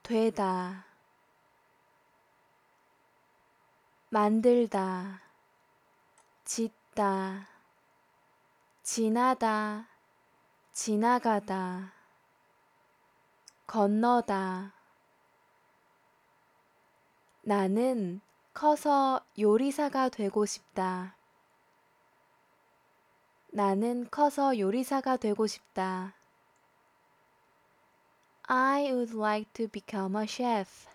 되다, 만들다, 짓다, 지나다, 지나가다, 건너다. 나는 커서 요리사가 되고 싶다. 나는 커서 요리사가 되고 싶다. I would like to become a chef.